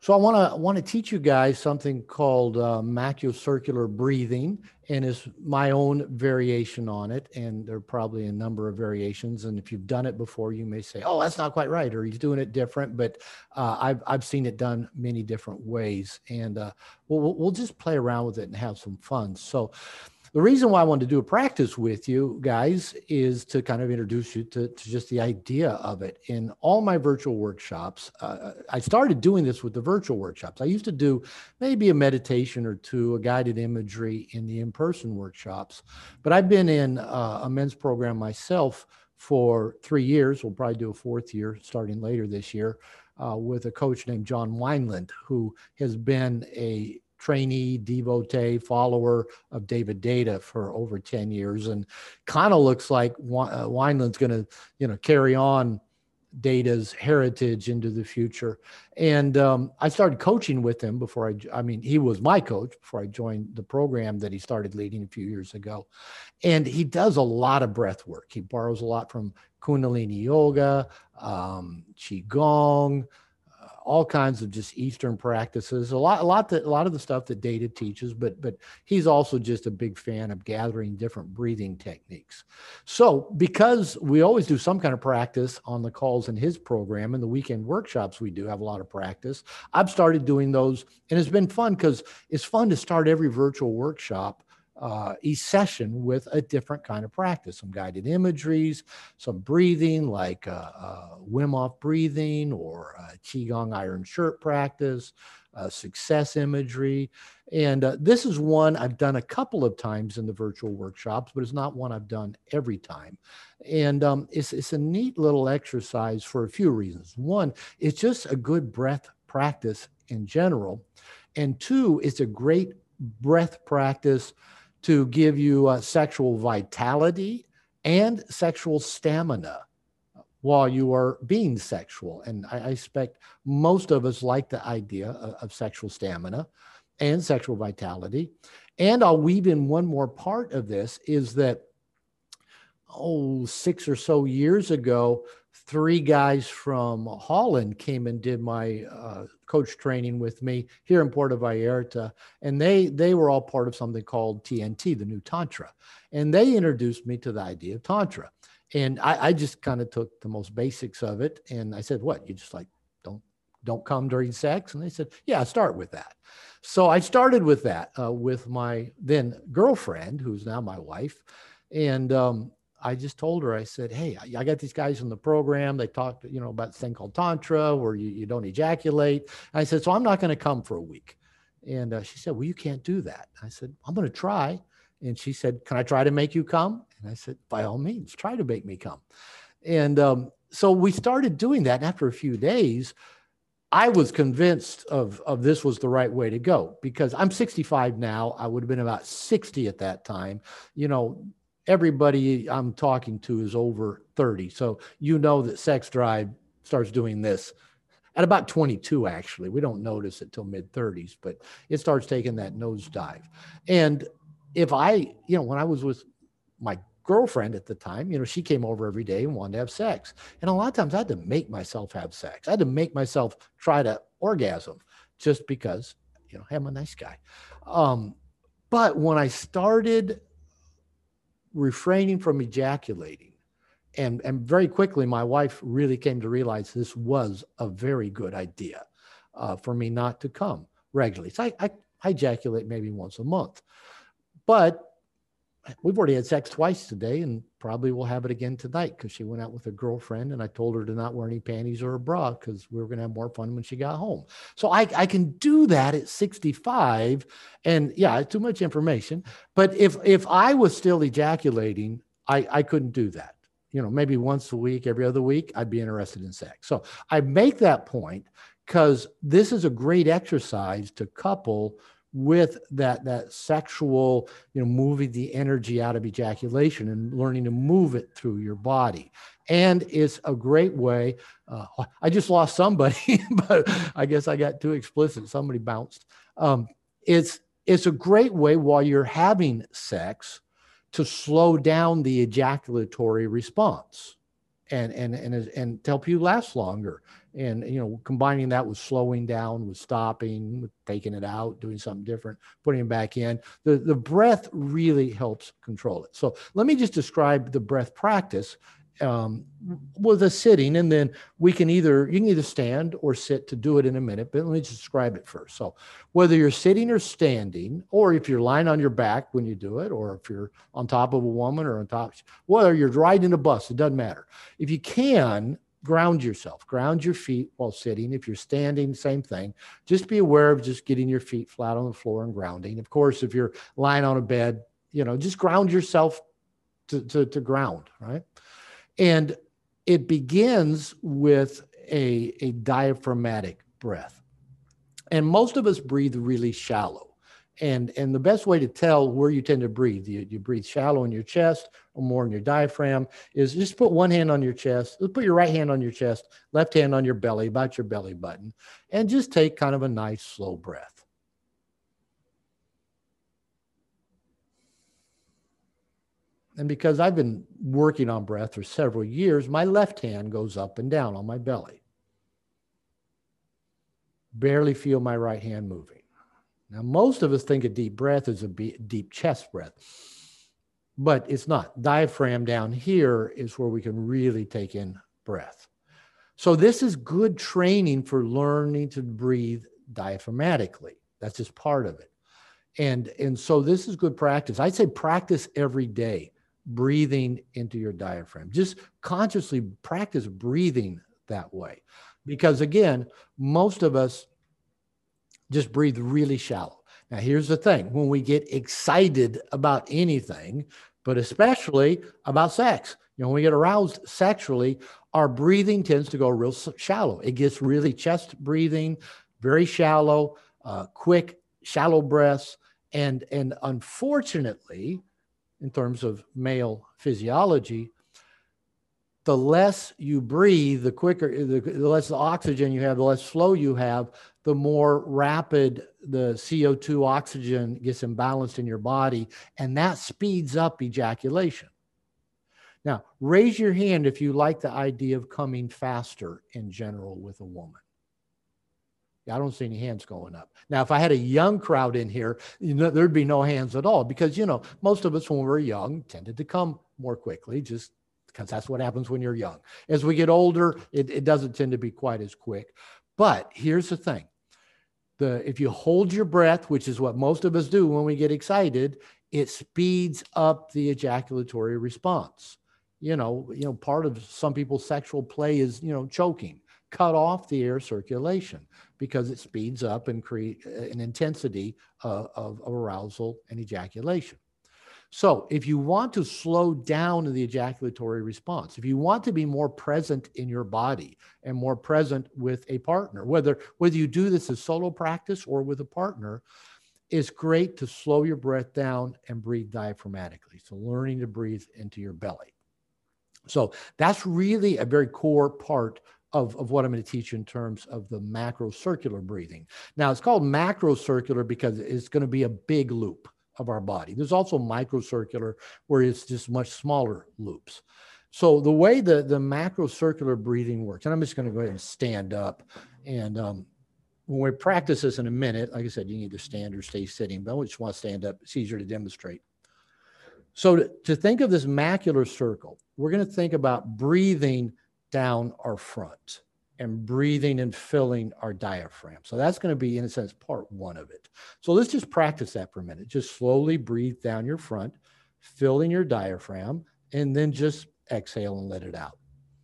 So I want to teach you guys something called macrocircular breathing, and it's my own variation on it. And there are probably a number of variations. And if you've done it before, you may say, "Oh, that's not quite right," or "He's doing it different." But I've seen it done many different ways, and we'll just play around with it and have some fun. So the reason why I wanted to do a practice with you guys is to kind of introduce you to just the idea of it. In all my virtual workshops, I started doing this with the virtual workshops. I used to do maybe a meditation or two, a guided imagery in the in-person workshops, but I've been in a men's program myself for 3 years. We'll probably do a fourth year starting later this year with a coach named John Wineland, who has been a trainee, devotee, follower of David Deida for over 10 years, and kind of looks like Wineland's going to, carry on Deida's heritage into the future. And I started coaching with him before I mean, he was my coach before I joined the program that he started leading a few years ago. And he does a lot of breath work. He borrows a lot from Kundalini yoga, Qigong, all kinds of just Eastern practices, a lot of the stuff that Deida teaches, but he's also just a big fan of gathering different breathing techniques. So because we always do some kind of practice on the calls in his program, and the weekend workshops, we do have a lot of practice. I've started doing those, and it's been fun because it's fun to start every virtual workshop each session with a different kind of practice, some guided imageries, some breathing like Wim Hof breathing or Qigong iron shirt practice, success imagery. And this is one I've done a couple of times in the virtual workshops, but it's not one I've done every time. And it's a neat little exercise for a few reasons. One, it's just a good breath practice in general. And two, it's a great breath practice to give you sexual vitality and sexual stamina while you are being sexual. And I expect most of us like the idea of sexual stamina and sexual vitality. And I'll weave in one more part of this is that, 6 or so years ago, 3 guys from Holland came and did my coach training with me here in Puerto Vallarta. And they were all part of something called TNT, the new Tantra. And they introduced me to the idea of Tantra. And I just kind of took the most basics of it. And I said, what, you just like, don't come during sex? And they said, yeah, start with that. So I started with that with my then girlfriend, who's now my wife. And I just told her, I said, hey, I got these guys in the program. They talked, about this thing called Tantra where you don't ejaculate. And I said, so I'm not going to come for a week. And she said, well, you can't do that. I said, I'm going to try. And she said, can I try to make you come? And I said, by all means, try to make me come. And so we started doing that. And after a few days, I was convinced of this was the right way to go because I'm 65 now. I would have been about 60 at that time. Everybody I'm talking to is over 30. So that sex drive starts doing this at about 22, actually. We don't notice it till mid 30s, but it starts taking that nosedive. And if when I was with my girlfriend at the time, she came over every day and wanted to have sex. And a lot of times I had to make myself have sex. I had to make myself try to orgasm just because, hey, I'm a nice guy. But when I started refraining from ejaculating, and very quickly, my wife really came to realize this was a very good idea for me not to come regularly. So I ejaculate maybe once a month, but we've already had sex twice today and probably will have it again tonight because she went out with a girlfriend and I told her to not wear any panties or a bra because we were going to have more fun when she got home. So I can do that at 65. And yeah, it's too much information. But if I was still ejaculating, I couldn't do that. Maybe once a week, every other week, I'd be interested in sex. So I make that point because this is a great exercise to couple with that sexual, moving the energy out of ejaculation and learning to move it through your body. And it's a great way. I just lost somebody, but I guess I got too explicit. Somebody bounced. It's a great way while you're having sex to slow down the ejaculatory response. and to help you last longer. And, combining that with slowing down, with stopping, with taking it out, doing something different, putting it back in, the breath really helps control it. So let me just describe the breath practice with a sitting, and then you can either stand or sit to do it in a minute, but let me just describe it first. So whether you're sitting or standing, or if you're lying on your back when you do it, or if you're on top of a woman or on top, whether you're riding a bus, it doesn't matter. If you can, ground yourself, ground your feet while sitting. If you're standing, same thing. Just be aware of just getting your feet flat on the floor and grounding. Of course, if you're lying on a bed, just ground yourself to ground, right? And it begins with a diaphragmatic breath. And most of us breathe really shallow. And the best way to tell where you tend to breathe, you breathe shallow in your chest or more in your diaphragm, is just put one hand on your chest, put your right hand on your chest, left hand on your belly, about your belly button, and just take kind of a nice slow breath. And because I've been working on breath for several years, my left hand goes up and down on my belly. Barely feel my right hand moving. Now, most of us think a deep breath is a deep chest breath, but it's not. Diaphragm down here is where we can really take in breath. So this is good training for learning to breathe diaphragmatically. That's just part of it. And so this is good practice. I'd say practice every day, breathing into your diaphragm. Just consciously practice breathing that way. Because again, most of us just breathe really shallow. Now, here's the thing. When we get excited about anything, but especially about sex, when we get aroused sexually, our breathing tends to go real shallow. It gets really chest breathing, very shallow, quick, shallow breaths. And unfortunately, in terms of male physiology, the less you breathe, the quicker, the less oxygen you have, the less flow you have, the more rapid the CO2 oxygen gets imbalanced in your body, and that speeds up ejaculation. Now, raise your hand if you like the idea of coming faster in general with a woman. I don't see any hands going up. Now, if I had a young crowd in here, there'd be no hands at all because, most of us when we were young tended to come more quickly, just because that's what happens when you're young. As we get older, it doesn't tend to be quite as quick. But here's the thing. If you hold your breath, which is what most of us do when we get excited, it speeds up the ejaculatory response. Part of some people's sexual play is, choking. Cut off the air circulation because it speeds up and create an intensity of arousal and ejaculation. So if you want to slow down the ejaculatory response, if you want to be more present in your body and more present with a partner, whether you do this as solo practice or with a partner, it's great to slow your breath down and breathe diaphragmatically. So learning to breathe into your belly. So that's really a very core part of what I'm going to teach you in terms of the macrocircular breathing. Now, it's called macrocircular because it's going to be a big loop of our body. There's also microcircular where it's just much smaller loops. So the way the macrocircular breathing works, and I'm just going to go ahead and stand up. And when we practice this in a minute, like I said, you can either stand or stay sitting, but I just want to stand up. It's easier to demonstrate. So to think of this macular circle, we're going to think about breathing down our front and breathing and filling our diaphragm. So that's going to be, in a sense, part one of it. So let's just practice that for a minute. Just slowly breathe down your front, filling your diaphragm, and then just exhale and let it out.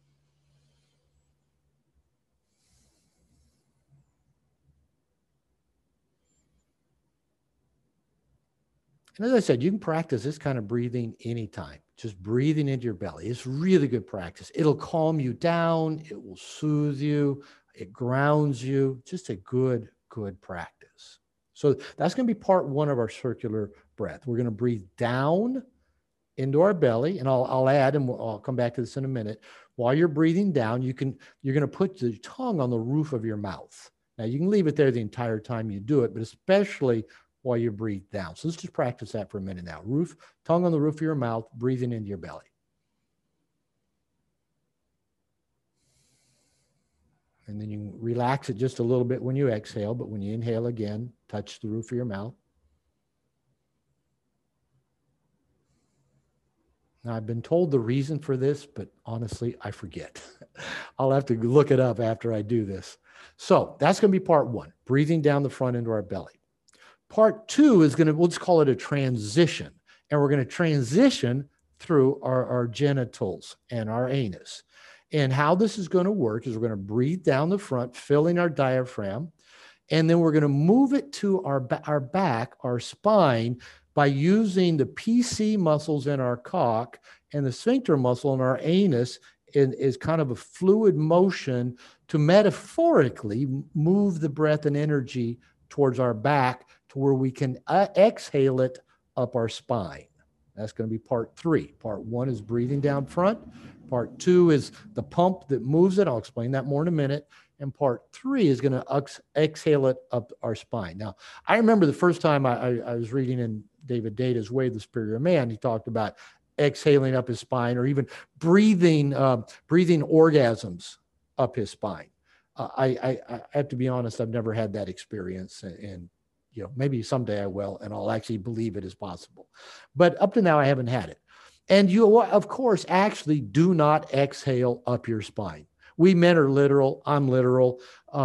And as I said, you can practice this kind of breathing anytime, just breathing into your belly. It's really good practice. It'll calm you down. It will soothe you. It grounds you. Just a good practice. So that's going to be part one of our circular breath. We're going to breathe down into our belly. And I'll add, and I'll come back to this in a minute. While you're breathing down, you're going to put the tongue on the roof of your mouth. Now, you can leave it there the entire time you do it, but especially while you breathe down. So let's just practice that for a minute now. Tongue on the roof of your mouth, breathing into your belly. And then you can relax it just a little bit when you exhale, but when you inhale again, touch the roof of your mouth. Now, I've been told the reason for this, but honestly, I forget. I'll have to look it up after I do this. So that's going to be part one, breathing down the front into our belly. Part two is going to, we'll just call it a transition. And we're going to transition through our genitals and our anus. And how this is going to work is we're going to breathe down the front, filling our diaphragm. And then we're going to move it to our back, our spine, by using the PC muscles in our cock and the sphincter muscle in our anus is kind of a fluid motion to metaphorically move the breath and energy towards our back to where we can exhale it up our spine. That's going to be part three. Part one is breathing down front. Part two is the pump that moves it. I'll explain that more in a minute. And part three is going to exhale it up our spine. Now, I remember the first time I was reading in David Data's Way of the Superior Man, he talked about exhaling up his spine, or even breathing orgasms up his spine. I have to be honest, I've never had that experience, and you know, maybe someday I will, and I'll actually believe it is possible. But up to now, I haven't had it. And you, of course, actually do not exhale up your spine. We men are literal. I'm literal.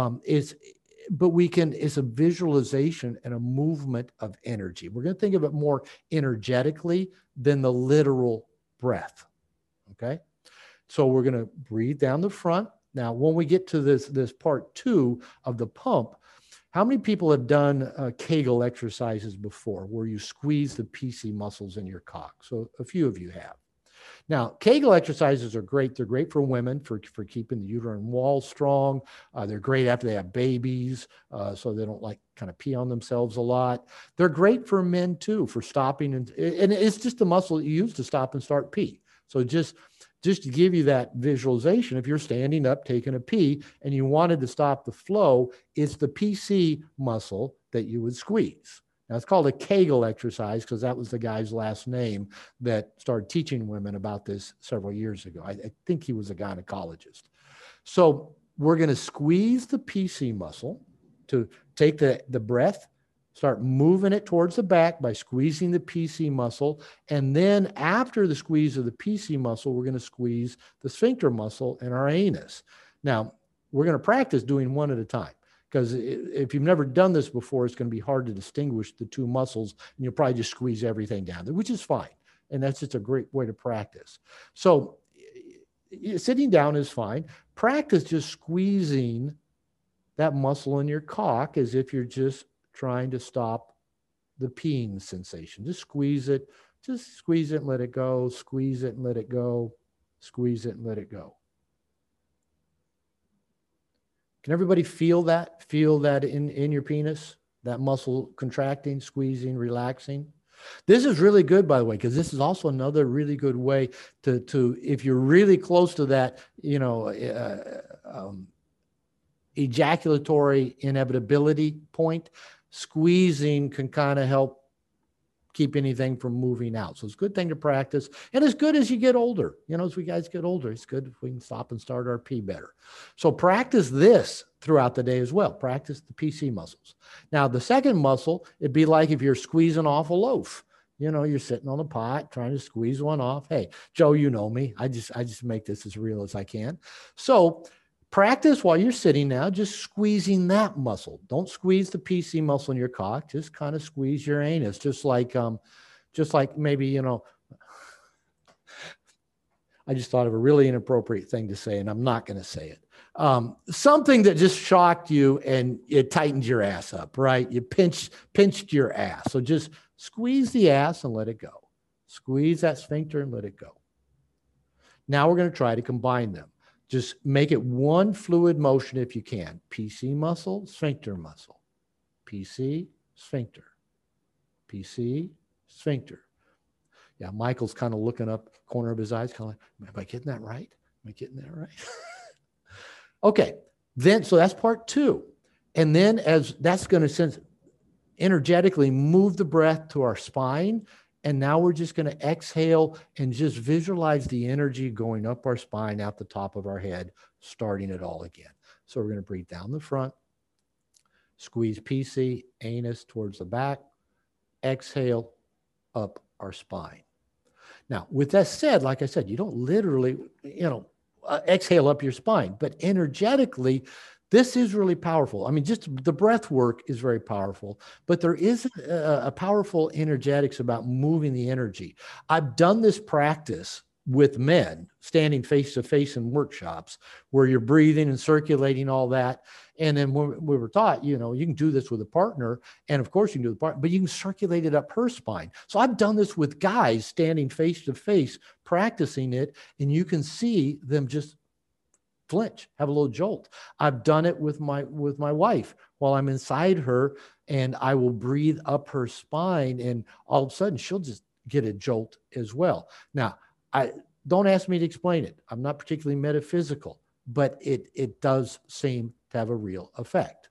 But we can, it's a visualization and a movement of energy. We're going to think of it more energetically than the literal breath. Okay. So we're going to breathe down the front. Now, when we get to this part two of the pump, how many people have done Kegel exercises before where you squeeze the PC muscles in your cock? So a few of you have. Now, Kegel exercises are great. They're great for women for keeping the uterine wall strong. They're great after they have babies, so they don't like kind of pee on themselves a lot. They're great for men too, for stopping. And it's just the muscle that you use to stop and start pee. So just to give you that visualization, if you're standing up, taking a pee, and you wanted to stop the flow, it's the PC muscle that you would squeeze. Now, it's called a Kegel exercise because that was the guy's last name that started teaching women about this several years ago. I think he was a gynecologist. So we're going to squeeze the PC muscle to take the breath, start moving it towards the back by squeezing the PC muscle. And then after the squeeze of the PC muscle, we're going to squeeze the sphincter muscle in our anus. Now, we're going to practice doing one at a time. Because if you've never done this before, it's going to be hard to distinguish the two muscles, and you'll probably just squeeze everything down there, which is fine. And that's just a great way to practice. So sitting down is fine. Practice just squeezing that muscle in your cock as if you're just trying to stop the peeing sensation. Just squeeze it and let it go, squeeze it and let it go, squeeze it and let it go. Can everybody feel that? Feel that in your penis? That muscle contracting, squeezing, relaxing? This is really good, by the way, because this is also another really good way to if you're really close to that, you know, ejaculatory inevitability point, squeezing can kind of help keep anything from moving out. So it's a good thing to practice. And as good as you get older, you know, as we guys get older, it's good if we can stop and start our pee better. So practice this throughout the day as well. Practice the PC muscles. Now, the second muscle, it'd be like if you're squeezing off a loaf. You know, you're sitting on a pot trying to squeeze one off. Hey, Joe, you know me. I just make this as real as I can. So practice while you're sitting now, just squeezing that muscle. Don't squeeze the PC muscle in your cock. Just kind of squeeze your anus, just like maybe, you know, I just thought of a really inappropriate thing to say, and I'm not going to say it. Something that just shocked you and it tightened your ass up, right? You pinched your ass. So just squeeze the ass and let it go. Squeeze that sphincter and let it go. Now we're going to try to combine them. Just make it one fluid motion if you can. PC muscle, sphincter muscle. PC, sphincter. PC, sphincter. Yeah, Michael's kind of looking up corner of his eyes, kind of like, am I getting that right? Am I getting that right? Okay, then, so that's part two. And then as that's going to energetically move the breath to our spine. And now we're just going to exhale and just visualize the energy going up our spine, out the top of our head, starting it all again. So we're going to breathe down the front, squeeze PC, anus towards the back, exhale up our spine. Now, with that said, like I said, you don't literally, exhale up your spine, but energetically, this is really powerful. I mean, just the breath work is very powerful, but there is a powerful energetics about moving the energy. I've done this practice with men standing face to face in workshops where you're breathing and circulating all that. And then we were taught, you can do this with a partner. And of course you can do the partner, but you can circulate it up her spine. So I've done this with guys standing face to face, practicing it. And you can see them just flinch, have a little jolt. I've done it with my wife while I'm inside her, and I will breathe up her spine, and all of a sudden she'll just get a jolt as well. Now, I don't ask me to explain it. I'm not particularly metaphysical, but it does seem to have a real effect.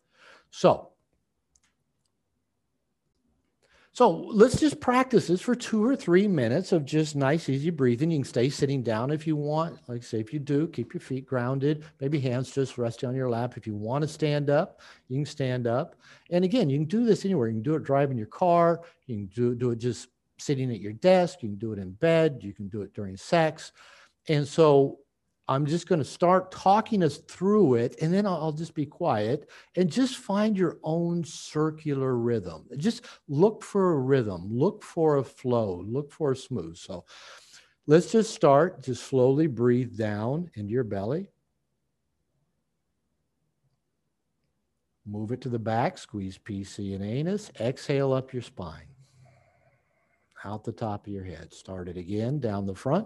So let's just practice this for 2 or 3 minutes of just nice, easy breathing. You can stay sitting down if you want. Like I say, if you do, keep your feet grounded, maybe hands just resting on your lap. If you want to stand up, you can stand up. And again, you can do this anywhere. You can do it driving your car. You can do it just sitting at your desk. You can do it in bed. You can do it during sex. And so I'm just going to start talking us through it, and then I'll just be quiet and just find your own circular rhythm. Just look for a rhythm, look for a flow, look for a smooth. So let's just start. Just slowly breathe down into your belly. Move it to the back, squeeze PC and anus. Exhale up your spine. Out the top of your head. Start it again, down the front.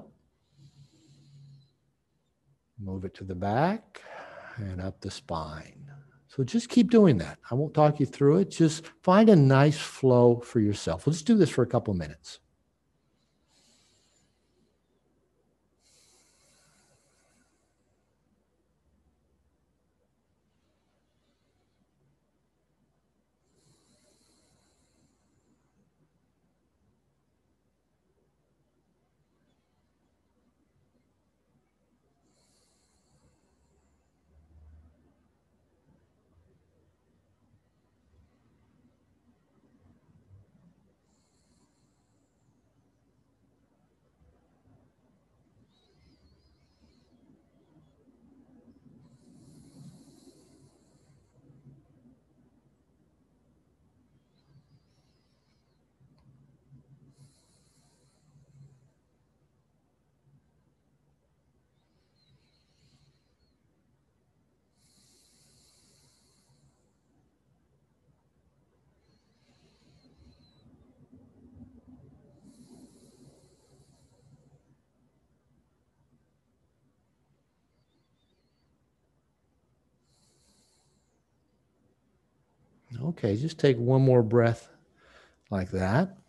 Move it to the back and up the spine. So just keep doing that. I won't talk you through it. Just find a nice flow for yourself. Let's do this for a couple minutes. Okay, just take one more breath like that.